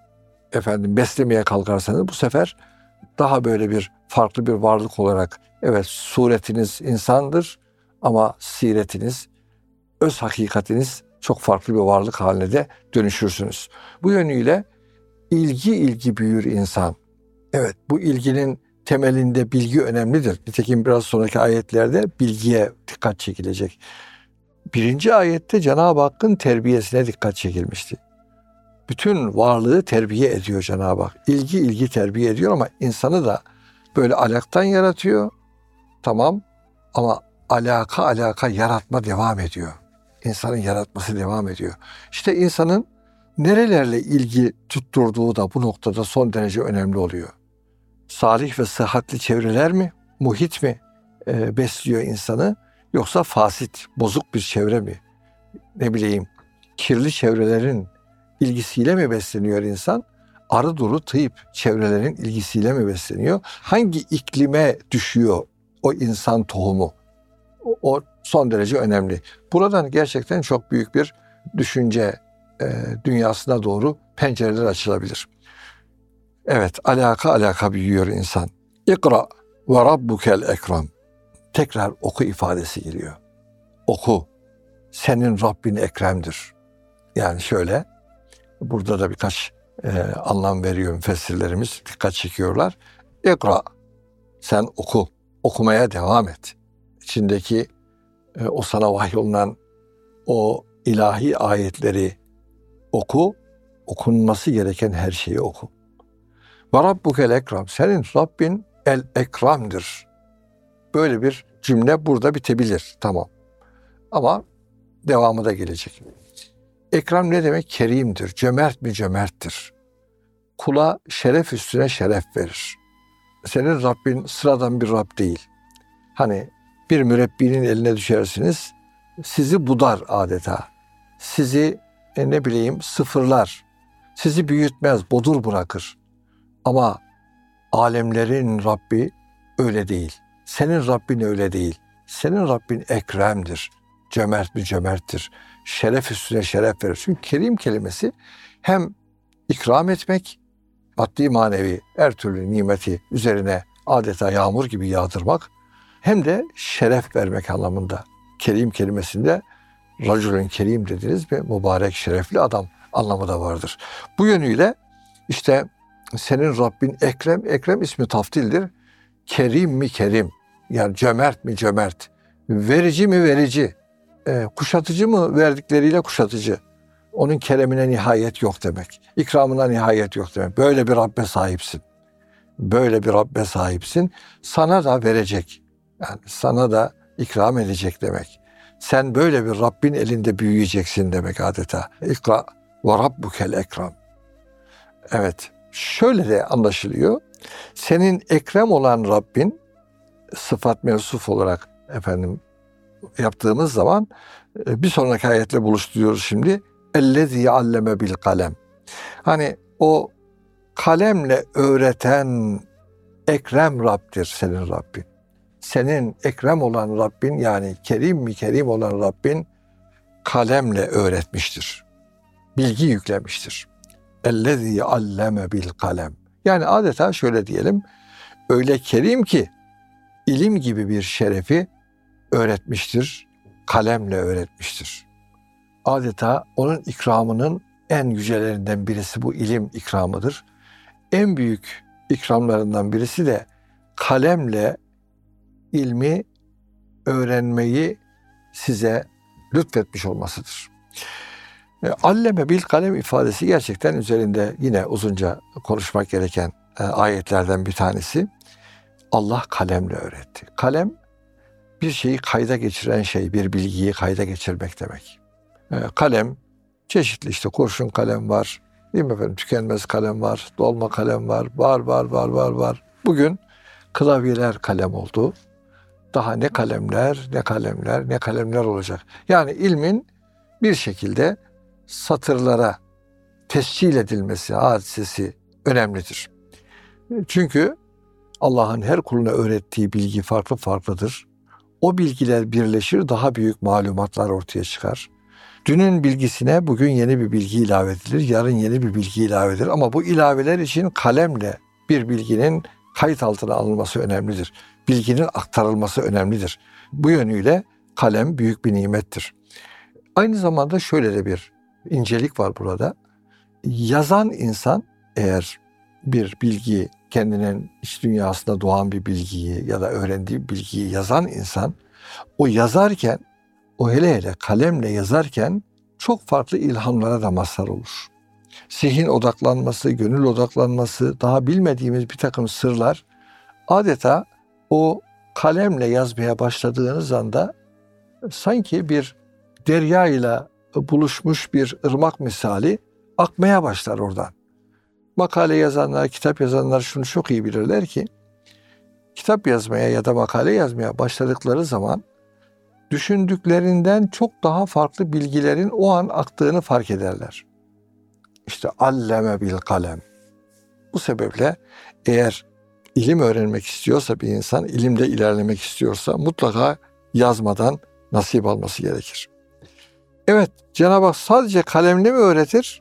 efendim beslemeye kalkarsanız bu sefer daha böyle bir farklı bir varlık olarak evet suretiniz insandır ama siretiniz, öz hakikatiniz çok farklı bir varlık haline de dönüşürsünüz. Bu yönüyle ilgi ilgi büyür insan. Evet, bu ilginin temelinde bilgi önemlidir. Nitekim biraz sonraki ayetlerde bilgiye dikkat çekilecek. Birinci ayette Cenab-ı Hakk'ın terbiyesine dikkat çekilmişti. Bütün varlığı terbiye ediyor Cenab-ı Hak. İlgi ilgi terbiye ediyor ama insanı da böyle alaktan yaratıyor. Tamam ama alaka alaka yaratma devam ediyor. İnsanın yaratması devam ediyor. İşte insanın nerelerle ilgi tutturduğu da bu noktada son derece önemli oluyor. Salih ve sıhhatli çevreler mi, muhit mi e, besliyor insanı yoksa fasit, bozuk bir çevre mi? Ne bileyim, kirli çevrelerin ilgisiyle mi besleniyor insan? Arı duru tıyıp çevrelerin ilgisiyle mi besleniyor? Hangi iklime düşüyor o insan tohumu? O, o son derece önemli. Buradan gerçekten çok büyük bir düşünce e, dünyasına doğru pencereler açılabilir. Evet, alaka alaka büyüyor insan. İkra ve rabbukel ekrem. Tekrar oku ifadesi geliyor. Oku. Senin Rabbin ekremdir. Yani şöyle, burada da birkaç e, anlam veriyor müfessirlerimiz, dikkat çekiyorlar. İkra, sen oku, okumaya devam et. İçindeki e, o sana vahyolunan o ilahi ayetleri oku, okunması gereken her şeyi oku. Ve rabbukel ekrem, senin Rabbin el ekremdir. Böyle bir cümle burada bitebilir, tamam. Ama devamı da gelecek. Ekrem ne demek? Kerimdir, cömert mi cömerttir. Kula şeref üstüne şeref verir. Senin Rabbin sıradan bir Rab değil. Hani bir mürebbinin eline düşersiniz, sizi budar adeta. Sizi e, ne bileyim sıfırlar. Sizi büyütmez, bodur bırakır. Ama alemlerin Rabbi öyle değil. Senin Rabbin öyle değil. Senin Rabbin ekremdir. Cömert mi cömerttir. Şeref üstüne şeref verir. Çünkü kerim kelimesi hem ikram etmek, maddi manevi her türlü nimeti üzerine adeta yağmur gibi yağdırmak, hem de şeref vermek anlamında. Kerim kelimesinde Racülün kerim dediniz mi? Mübarek, şerefli adam anlamı da vardır. Bu yönüyle işte senin Rabbin Ekrem, Ekrem ismi taftildir. Kerim mi kerim, yani cömert mi cömert, verici mi verici, e, kuşatıcı mı verdikleriyle kuşatıcı. Onun keremine nihayet yok demek. İkramına nihayet yok demek. Böyle bir Rabbe sahipsin. Böyle bir Rabbe sahipsin. Sana da verecek. Yani sana da ikram edecek demek. Sen böyle bir Rabbin elinde büyüyeceksin demek adeta. İkra ve rabbukel ekram. Evet. Şöyle de anlaşılıyor. Senin ekrem olan Rabbin sıfat mevsuf olarak efendim yaptığımız zaman bir sonraki ayetle buluşturuyoruz şimdi. Ellezî alleme bil kalem. Hani o kalemle öğreten ekrem Rabb'dir senin Rabbin. Senin ekrem olan Rabbin, yani kerim mi kerim olan Rabbin kalemle öğretmiştir. Bilgi yüklemiştir. Ellezî alleme bil kalem. Yani adeta şöyle diyelim, öyle kerim ki ilim gibi bir şerefi öğretmiştir, kalemle öğretmiştir. Adeta onun ikramının en yücelerinden birisi bu ilim ikramıdır. En büyük ikramlarından birisi de kalemle ilmi öğrenmeyi size lütfetmiş olmasıdır. E, alleme bil kalem ifadesi gerçekten üzerinde yine uzunca konuşmak gereken e, ayetlerden bir tanesi. Allah kalemle öğretti. Kalem bir şeyi kayda geçiren şey, bir bilgiyi kayda geçirmek demek. E, kalem çeşitli, işte kurşun kalem var, değil mi efendim? Tükenmez kalem var, dolma kalem var, var var var var var. Bugün klavyeler kalem oldu. Daha ne kalemler, ne kalemler, ne kalemler olacak. Yani ilmin bir şekilde satırlara tescil edilmesi hadisesi önemlidir. Çünkü Allah'ın her kuluna öğrettiği bilgi farklı farklıdır. O bilgiler birleşir, daha büyük malumatlar ortaya çıkar. Dünün bilgisine bugün yeni bir bilgi ilave edilir, yarın yeni bir bilgi ilave edilir. Ama bu ilaveler için kalemle bir bilginin kayıt altına alınması önemlidir. Bilginin aktarılması önemlidir. Bu yönüyle kalem büyük bir nimettir. Aynı zamanda şöyle de bir incelik var burada. Yazan insan eğer bir bilgi, kendinin iç dünyasında doğan bir bilgiyi ya da öğrendiği bilgiyi yazan insan, o yazarken, o hele hele kalemle yazarken çok farklı ilhamlara da mazhar olur. Zihin odaklanması, gönül odaklanması, daha bilmediğimiz bir takım sırlar adeta o kalemle yazmaya başladığınız anda sanki bir derya ile buluşmuş bir ırmak misali akmaya başlar oradan. Makale yazanlar, kitap yazanlar şunu çok iyi bilirler ki, kitap yazmaya ya da makale yazmaya başladıkları zaman düşündüklerinden çok daha farklı bilgilerin o an aktığını fark ederler. İşte alleme bil kalem. Bu sebeple eğer ilim öğrenmek istiyorsa bir insan, ilimde ilerlemek istiyorsa mutlaka yazmadan nasip alması gerekir. Evet, Cenab-ı Hak sadece kalemle mi öğretir?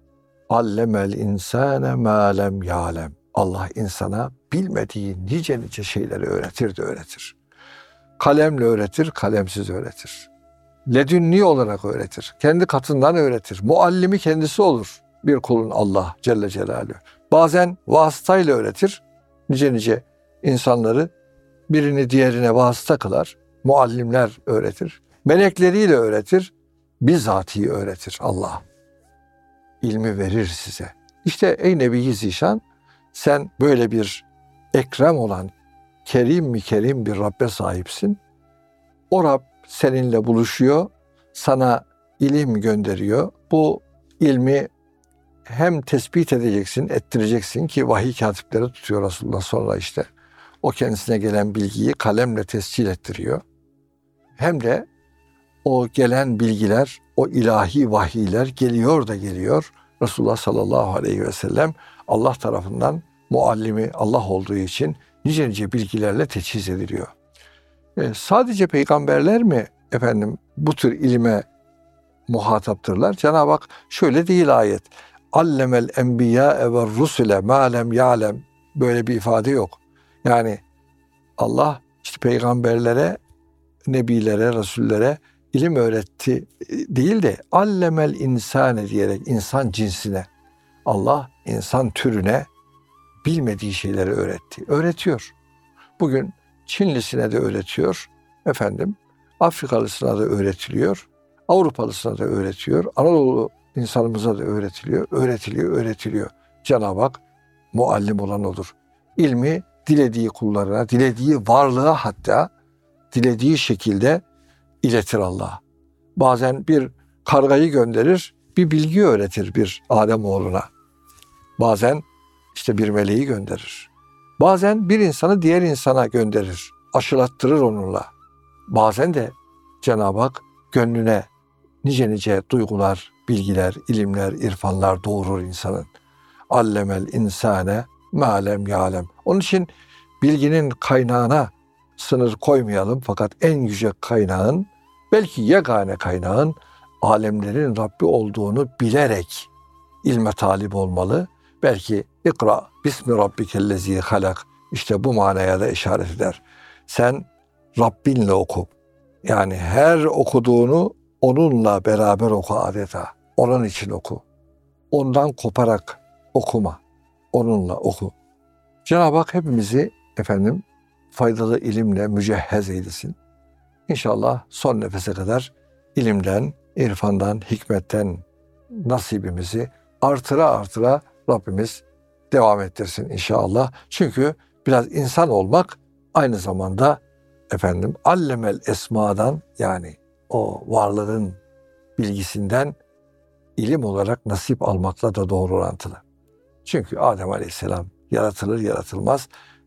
Allemel insane ma lem ya'lem. Allah insana bilmediği nice nice şeyleri öğretir de öğretir. Kalemle öğretir, kalemsiz öğretir. Ledünni olarak öğretir. Kendi katından öğretir. Muallimi kendisi olur bir kulun, Allah Celle Celaluhu. Bazen vasıtayla öğretir. Nice nice insanları birini diğerine vasıta kılar. Muallimler öğretir. Melekleriyle öğretir. Bizatihi öğretir Allah. İlmi verir size. İşte ey Nebi-i Zişan, sen böyle bir ekrem olan, kerim mi kerim bir Rabbe sahipsin. O Rab seninle buluşuyor, sana ilim gönderiyor. Bu ilmi hem tespit edeceksin, ettireceksin ki vahiy katipleri tutuyor Resulullah, sonra işte o kendisine gelen bilgiyi kalemle tescil ettiriyor. Hem de o gelen bilgiler, o ilahi vahiyler geliyor da geliyor. Resulullah sallallahu aleyhi ve sellem Allah tarafından muallimi Allah olduğu için nice nice bilgilerle teçhiz ediliyor. E, sadece peygamberler mi efendim bu tür ilime muhataptırlar? Cenab-ı Hak şöyle değil ayet. Allemel enbiya ve rusule ma lem ya'lem. Böyle bir ifade yok. Yani Allah işte peygamberlere, nebilere, resullere ilim öğretti değil de allemel insane diyerek insan cinsine, Allah insan türüne bilmediği şeyleri öğretti. Öğretiyor. Bugün Çinlisine de öğretiyor. Efendim Afrikalısına da öğretiliyor. Avrupalısına da öğretiyor. Anadolu insanımıza da öğretiliyor. Öğretiliyor, öğretiliyor. Cenab-ı Hak muallim olan odur. İlmi dilediği kullarına, dilediği varlığa hatta dilediği şekilde iletir Allah. Bazen bir kargayı gönderir, bir bilgi öğretir bir Ademoğluna. Bazen işte bir meleği gönderir. Bazen bir insanı diğer insana gönderir, aşılattırır onunla. Bazen de Cenab-ı Hak gönlüne nice nice duygular, bilgiler, ilimler, irfanlar doğurur insanın. Allemel insane ma'lem ya'lem. Onun için bilginin kaynağına sınır koymayalım, fakat en yüce kaynağın, belki yegane kaynağın alemlerin Rabbi olduğunu bilerek ilme talip olmalı. Belki ikra bismi rabbikellezi halak, işte bu manaya da işaret eder. Sen Rabbinle oku. Yani her okuduğunu onunla beraber oku adeta. Onun için oku. Ondan koparak okuma. Onunla oku. Cenab-ı Hak hepimizi efendim faydalı ilimle mücehhez eylesin. İnşallah son nefese kadar ilimden, irfandan, hikmetten nasibimizi artıra artıra Rabbimiz devam ettirsin inşallah. Çünkü biraz insan olmak aynı zamanda efendim allemel esmadan, yani o varlığın bilgisinden ilim olarak nasip almakla da doğru orantılı. Çünkü Adem Aleyhisselam yaratılır yaratılmaz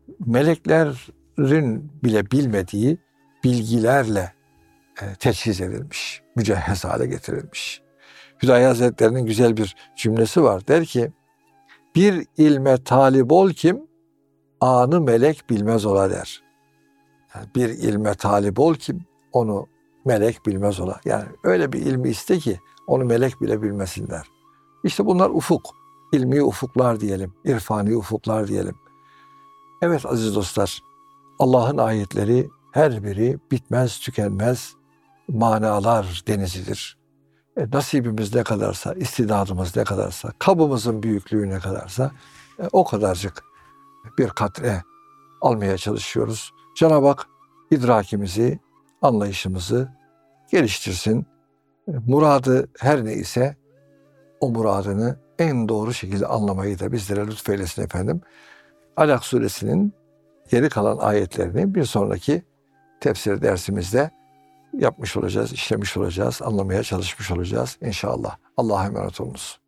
meleklerin bile bilmediği bilgilerle e, teçhiz edilmiş, mücehhez hale getirilmiş. Hüdayi Hazretleri'nin güzel bir cümlesi var. Der ki, bir ilme talip ol kim, anı melek bilmez ola der. Yani bir ilme talip ol kim, onu melek bilmez ola. Yani öyle bir ilmi iste ki onu melek bile bilmesinler. İşte bunlar ufuk, ilmi ufuklar diyelim, irfani ufuklar diyelim. Evet aziz dostlar, Allah'ın ayetleri her biri bitmez tükenmez manalar denizidir. E, nasibimiz ne kadarsa, istidadımız ne kadarsa, kabımızın büyüklüğü ne kadarsa e, o kadarcık bir katre almaya çalışıyoruz. Cenab-ı Hak idrakimizi, anlayışımızı geliştirsin. E, muradı her neyse o muradını en doğru şekilde anlamayı da bizlere lütfeylesin efendim. Alak suresinin geri kalan ayetlerini bir sonraki tefsir dersimizde yapmış olacağız, işlemiş olacağız, anlamaya çalışmış olacağız inşallah. Allah'a emanet olunuz.